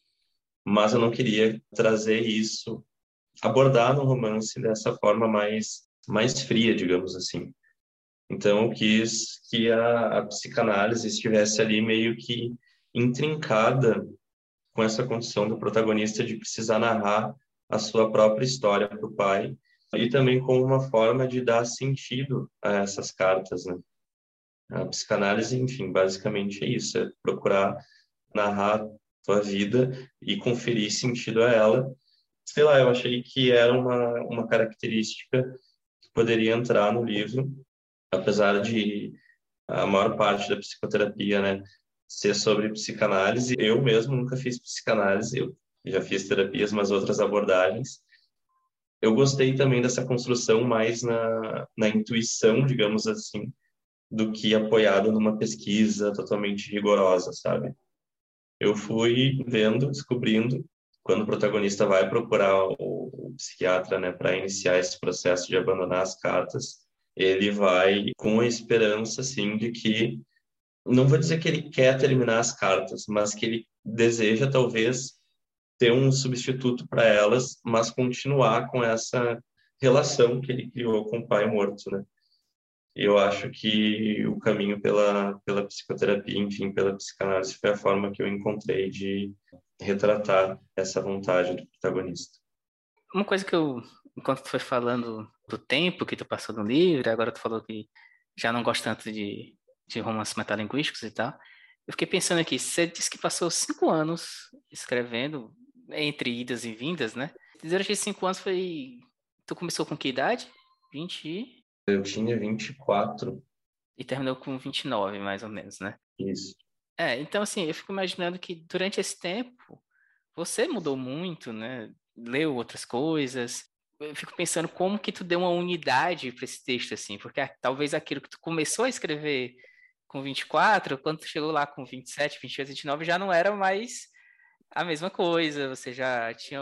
mas eu não queria trazer isso, abordar no romance dessa forma mais fria, digamos assim. Então eu quis que a psicanálise estivesse ali meio que intrincada com essa condição do protagonista de precisar narrar a sua própria história para o pai e também como uma forma de dar sentido a essas cartas, né? A psicanálise, enfim, basicamente é isso, é procurar narrar tua vida e conferir sentido a ela. Sei lá, eu achei que era uma característica que poderia entrar no livro, apesar de a maior parte da psicoterapia, né, ser sobre psicanálise. Eu mesmo nunca fiz psicanálise, eu já fiz terapias, mas outras abordagens. Eu gostei também dessa construção mais na intuição, digamos assim, do que apoiado numa pesquisa totalmente rigorosa, sabe? Eu fui vendo, descobrindo, quando o protagonista vai procurar o psiquiatra, né, para iniciar esse processo de abandonar as cartas, ele vai com a esperança, assim, de que, não vou dizer que ele quer terminar as cartas, mas que ele deseja, talvez, ter um substituto para elas, mas continuar com essa relação que ele criou com o pai morto, né? Eu acho que o caminho pela psicoterapia, enfim, pela psicanálise, foi a forma que eu encontrei de retratar essa vontade do protagonista. Uma coisa que enquanto tu foi falando do tempo que tu passou no livro, agora tu falou que já não gosta tanto de romances metalinguísticos e tal, eu fiquei pensando aqui, você disse que passou 5 anos escrevendo, entre idas e vindas, né? Durante esses 5 anos foi... Tu começou com que idade? 20 Eu tinha 24, e terminou com 29, mais ou menos, né? isso. Então assim, eu fico imaginando que durante esse tempo você mudou muito, né? Leu outras coisas. Eu fico pensando como que tu deu uma unidade para esse texto, assim, porque talvez aquilo que tu começou a escrever com 24, quando tu chegou lá com 27, 28, 29, já não era mais a mesma coisa, você já tinha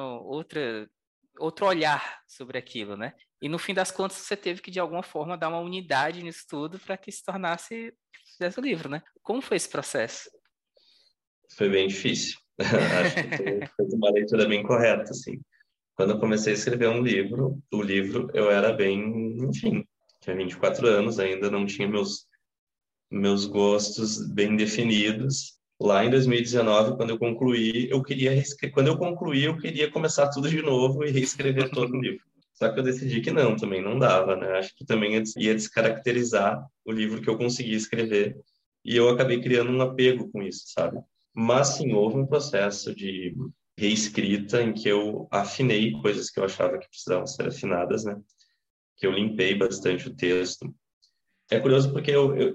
outro olhar sobre aquilo, né? E no fim das contas você teve que de alguma forma dar uma unidade nisso tudo para que se tornasse fizesse o livro, né? Como foi esse processo? Foi bem difícil. Acho que foi uma leitura bem correta, assim. Quando eu comecei a escrever o livro, eu era bem, enfim, tinha 24 anos, ainda não tinha meus gostos bem definidos. Lá em 2019, quando eu concluí, quando eu concluí, eu queria começar tudo de novo e reescrever todo o livro. Só que eu decidi que não, também não dava, né? Acho que também ia descaracterizar o livro que eu consegui escrever. E eu acabei criando um apego com isso, sabe? Mas sim, houve um processo de reescrita em que eu afinei coisas que eu achava que precisavam ser afinadas, né? Que eu limpei bastante o texto. É curioso porque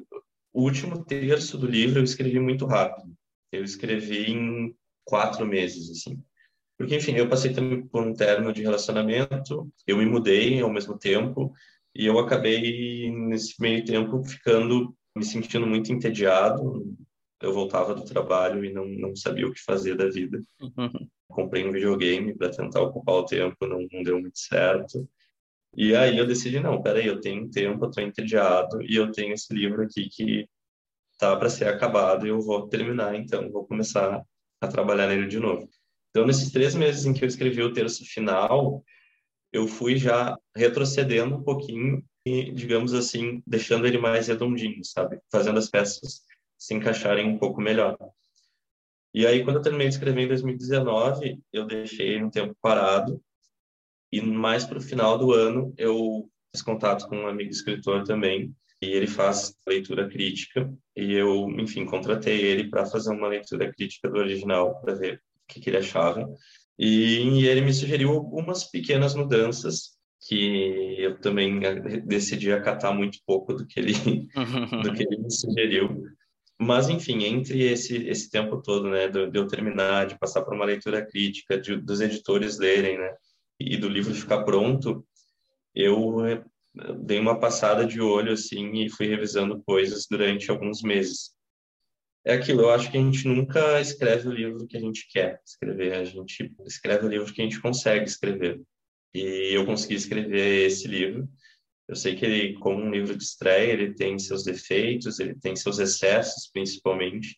O último terço do livro eu escrevi muito rápido. Eu escrevi em 4 meses, assim. Porque, enfim, eu passei também por um término de relacionamento, eu me mudei ao mesmo tempo, e eu acabei, nesse meio tempo, me sentindo muito entediado. Eu voltava do trabalho e não sabia o que fazer da vida. Uhum. Comprei um videogame para tentar ocupar o tempo, não deu muito certo. E aí eu decidi, não, peraí, eu tenho um tempo, eu tô entediado, e eu tenho esse livro aqui que tá para ser acabado, e eu vou terminar, então, vou começar a trabalhar nele de novo. Então, nesses 3 meses em que eu escrevi o terço final, eu fui já retrocedendo um pouquinho e, digamos assim, deixando ele mais redondinho, sabe? Fazendo as peças se encaixarem um pouco melhor. E aí, quando eu terminei de escrever em 2019, eu deixei um tempo parado e mais para o final do ano eu fiz contato com um amigo escritor também e ele faz leitura crítica e eu, enfim, contratei ele para fazer uma leitura crítica do original para ver o que ele achava. E ele me sugeriu algumas pequenas mudanças que eu também decidi acatar muito pouco do que ele me sugeriu. Mas, enfim, entre esse tempo todo, né, de eu terminar, de passar por uma leitura crítica, dos editores lerem, né, e do livro ficar pronto, eu dei uma passada de olho, assim, e fui revisando coisas durante alguns meses. É aquilo, eu acho que a gente nunca escreve o livro que a gente quer escrever, a gente escreve o livro que a gente consegue escrever. E eu consegui escrever esse livro. Eu sei que ele, como um livro de estreia, ele tem seus defeitos, ele tem seus excessos, principalmente,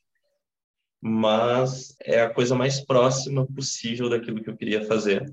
mas é a coisa mais próxima possível daquilo que eu queria fazer.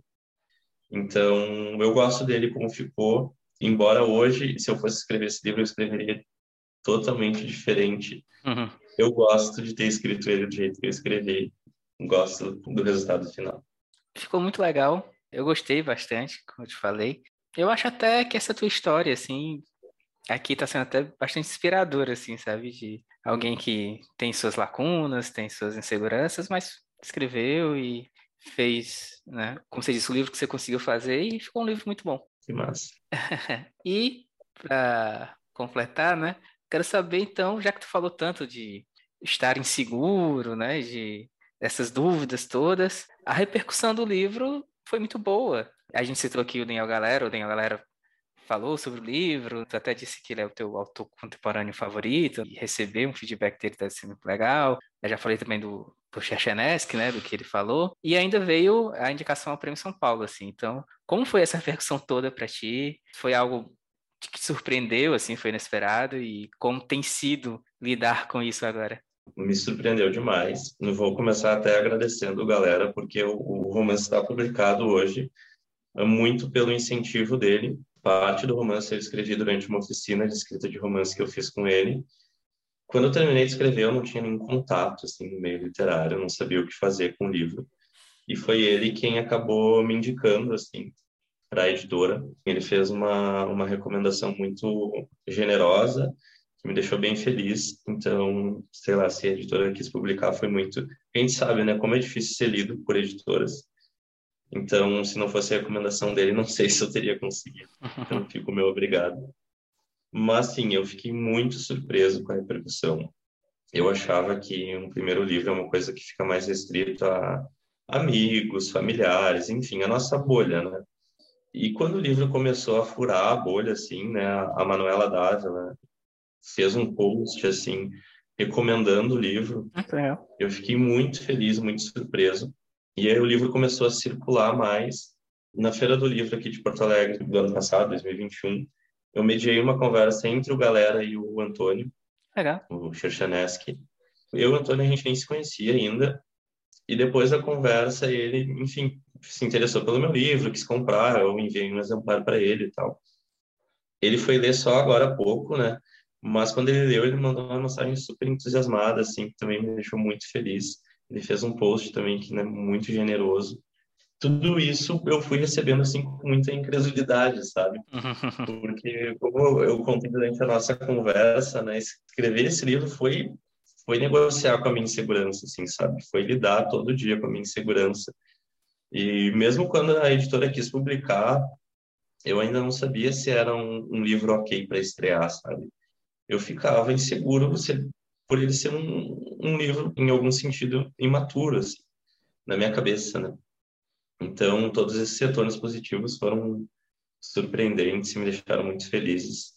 Então, eu gosto dele como ficou, embora hoje, se eu fosse escrever esse livro, eu escreveria totalmente diferente. Uhum. Eu gosto de ter escrito ele do jeito que eu escrevi, gosto do resultado final. Ficou muito legal. Eu gostei bastante, como eu te falei. Eu acho até que essa tua história, assim, aqui tá sendo até bastante inspiradora, assim, sabe? De alguém que tem suas lacunas, tem suas inseguranças, mas escreveu e fez, né? Como você disse, o livro que você conseguiu fazer e ficou um livro muito bom. Que massa. E, para completar, né? Quero saber, então, já que tu falou tanto de estar inseguro, né? De dessas dúvidas todas, a repercussão do livro foi muito boa. A gente citou aqui o Daniel Galera falou sobre o livro, tu até disse que ele é o teu autor contemporâneo favorito, e receber um feedback dele deve ser muito legal. Eu já falei também do Cherchenesky, né, do que ele falou, e ainda veio a indicação ao Prêmio São Paulo, assim. Então, como foi essa repercussão toda para ti? Foi algo que te surpreendeu, assim, foi inesperado, e como tem sido lidar com isso agora? Me surpreendeu demais. Eu vou começar até agradecendo galera, porque o romance está publicado hoje, muito pelo incentivo dele. Parte do romance eu escrevi durante uma oficina de escrita de romance que eu fiz com ele. Quando eu terminei de escrever, eu não tinha nenhum contato assim no meio literário, eu não sabia o que fazer com o livro. E foi ele quem acabou me indicando assim para a editora. Ele fez uma recomendação muito generosa, que me deixou bem feliz. Então, sei lá, se a editora quis publicar, foi muito. A gente sabe, né, como é difícil ser lido por editoras. Então, se não fosse a recomendação dele, não sei se eu teria conseguido. Então, fico meu obrigado. Mas, sim, eu fiquei muito surpreso com a repercussão. Eu achava que um primeiro livro é uma coisa que fica mais restrito a amigos, familiares, enfim, a nossa bolha, né? E quando o livro começou a furar a bolha, assim, né, a Manuela Dávila fez um post, assim, recomendando o livro. Muito legal. Eu fiquei muito feliz, muito surpreso. E aí o livro começou a circular mais. Na Feira do Livro aqui de Porto Alegre, do ano passado, 2021, eu mediei uma conversa entre o Galera e o Antônio, Legal. o Cherchanesky. Eu e o Antônio, a gente nem se conhecia ainda. E depois da conversa, ele, enfim, se interessou pelo meu livro, quis comprar, eu enviei um exemplar para ele e tal. Ele foi ler só agora há pouco, né? Mas quando ele leu, ele mandou uma mensagem super entusiasmada, assim, que também me deixou muito feliz. Ele fez um post também que é muito generoso. Tudo isso eu fui recebendo, assim, com muita incredulidade, sabe? Porque, como eu contei durante a nossa conversa, né? Escrever esse livro foi negociar com a minha insegurança, assim, sabe? Foi lidar todo dia com a minha insegurança. E mesmo quando a editora quis publicar, eu ainda não sabia se era um livro ok para estrear, sabe? eu ficava inseguro por ele ser um livro, em algum sentido, imaturo, assim, na minha cabeça, né? Então, todos esses retornos positivos foram surpreendentes e me deixaram muito felizes.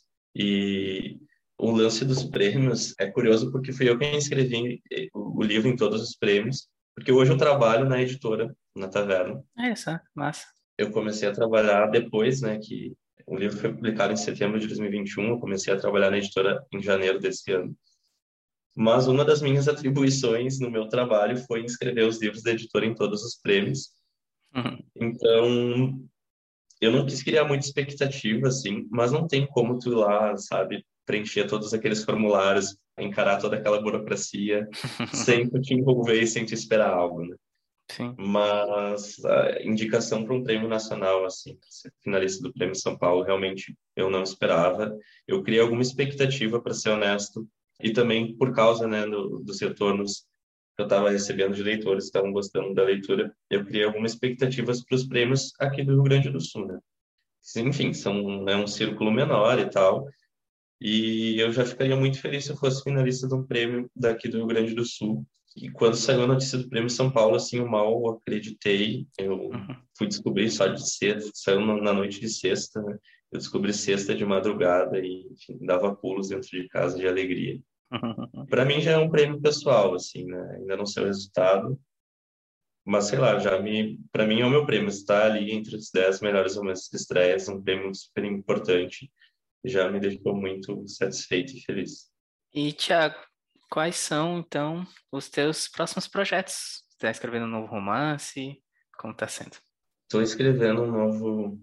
E o lance dos prêmios é curioso porque fui eu quem escrevi o livro em todos os prêmios, porque hoje eu trabalho na editora, na Taverna. É isso, massa. Eu comecei a trabalhar depois, né, que o livro foi publicado em setembro de 2021, eu comecei a trabalhar na editora em janeiro desse ano. Mas uma das minhas atribuições no meu trabalho foi inscrever os livros da editora em todos os prêmios. Uhum. Então, eu não quis criar muita expectativa, assim, mas não tem como tu ir lá, sabe, preencher todos aqueles formulários, encarar toda aquela burocracia, sem tu te envolver e sem te esperar algo, né? Sim. Mas a indicação para um prêmio nacional, assim, ser finalista do Prêmio São Paulo, realmente eu não esperava. Eu criei alguma expectativa, para ser honesto, e também por causa, né, dos retornos que eu estava recebendo de leitores que estavam gostando da leitura, eu criei algumas expectativas para os prêmios aqui do Rio Grande do Sul, né? Enfim, é um círculo menor e tal, e eu já ficaria muito feliz se eu fosse finalista de um prêmio daqui do Rio Grande do Sul. E quando saiu a notícia do Prêmio São Paulo, assim, eu mal acreditei. Eu fui descobrir só de sexta, saiu na noite de sexta, né? Eu descobri sexta de madrugada e, enfim, dava pulos dentro de casa de alegria. Para mim já é um prêmio pessoal, assim, né? Ainda não sei o resultado, mas sei lá, para mim é o meu prêmio. Está ali entre os 10 melhores romances de estreias, um prêmio super importante. Já me deixou muito satisfeito e feliz. E, Thiago, quais são, então, os teus próximos projetos? Você está escrevendo um novo romance? Como está sendo? Estou escrevendo um novo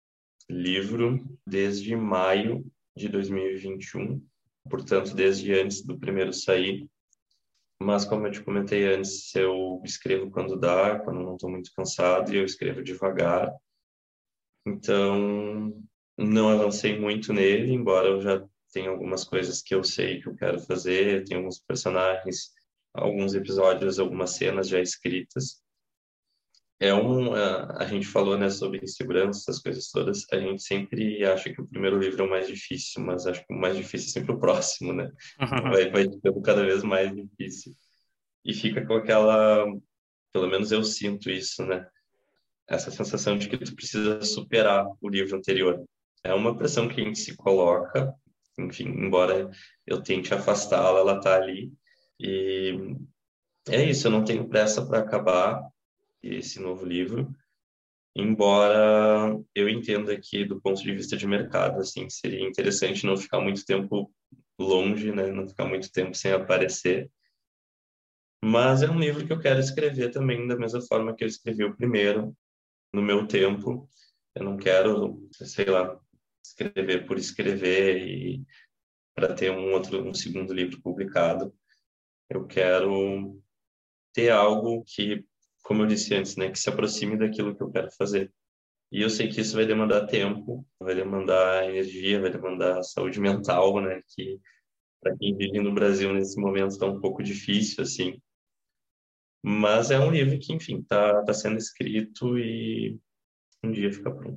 livro desde maio de 2021, portanto, desde antes do primeiro sair. Mas, como eu te comentei antes, eu escrevo quando dá, quando não estou muito cansado, e eu escrevo devagar. Então, não avancei muito nele, embora eu já tenha algumas coisas que eu sei que eu quero fazer, tenho alguns personagens, alguns episódios, algumas cenas já escritas. A gente falou, né, sobre insegurança, essas coisas todas. A gente sempre acha que o primeiro livro é o mais difícil, mas acho que o mais difícil é sempre o próximo, né? Vai ficando cada vez mais difícil. E fica com aquela, pelo menos eu sinto isso, né? Essa sensação de que tu precisa superar o livro anterior. É uma pressão que a gente se coloca, enfim, embora eu tente afastá-la, ela tá ali. E é isso, eu não tenho pressa para acabar esse novo livro, embora eu entenda que, do ponto de vista de mercado, assim, seria interessante não ficar muito tempo longe, né? Não ficar muito tempo sem aparecer. Mas é um livro que eu quero escrever também da mesma forma que eu escrevi o primeiro, no meu tempo. Eu não quero, sei lá, escrever por escrever e para ter um segundo livro publicado. Eu quero ter algo que, como eu disse antes, né, que se aproxime daquilo que eu quero fazer. E eu sei que isso vai demandar tempo, vai demandar energia, vai demandar saúde mental, né, que para quem vive no Brasil nesse momento está um pouco difícil, assim. Mas é um livro que, enfim, tá sendo escrito e um dia fica pronto.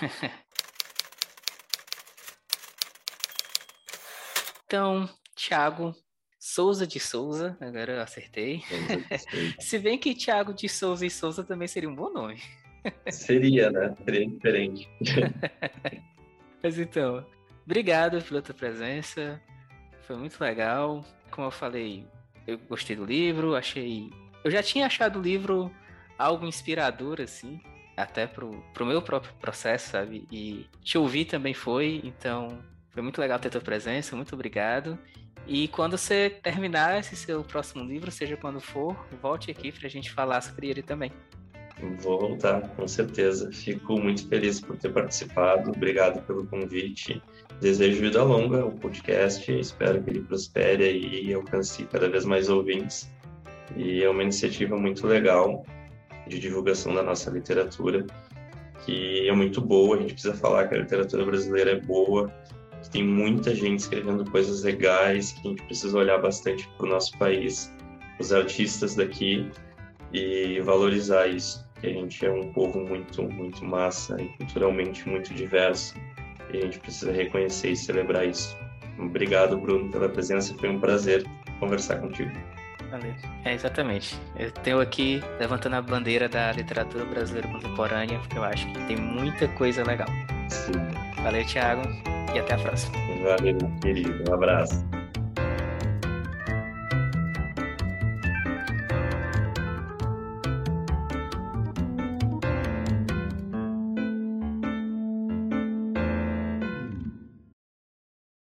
Então, Thiago Souza de Souza, agora eu acertei. Se bem que Thiago de Souza e Souza também seria um bom nome. Seria, né? Seria diferente. Mas então, obrigado pela tua presença. Foi muito legal. Como eu falei, eu gostei do livro, eu já tinha achado o livro algo inspirador, assim, até pro meu próprio processo, sabe? E te ouvir também foi, então foi muito legal ter tua presença, muito obrigado. E quando você terminar esse seu próximo livro, seja quando for, volte aqui pra gente falar sobre ele também. Vou voltar, com certeza. Fico muito feliz por ter participado. Obrigado pelo convite. Desejo vida longa ao podcast. Espero que ele prospere e alcance cada vez mais ouvintes. E é uma iniciativa muito legal de divulgação da nossa literatura, que é muito boa. A gente precisa falar que a literatura brasileira é boa, que tem muita gente escrevendo coisas legais, que a gente precisa olhar bastante para o nosso país, os artistas daqui, e valorizar isso, que a gente é um povo muito, muito massa e culturalmente muito diverso, e a gente precisa reconhecer e celebrar isso. Obrigado, Bruno, pela presença. Foi um prazer conversar contigo. Valeu. Exatamente. Eu tenho aqui levantando a bandeira da literatura brasileira contemporânea, porque eu acho que tem muita coisa legal. Sim. Valeu, Thiago, e até a próxima. Valeu, querido. Um abraço.